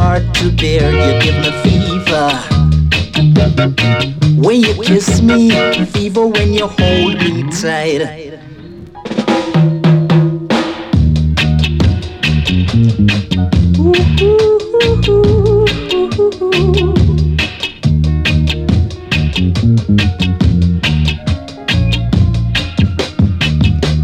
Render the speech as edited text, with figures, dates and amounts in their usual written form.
hard to bear. You give me fever when you kiss me, fever when you hold me tight.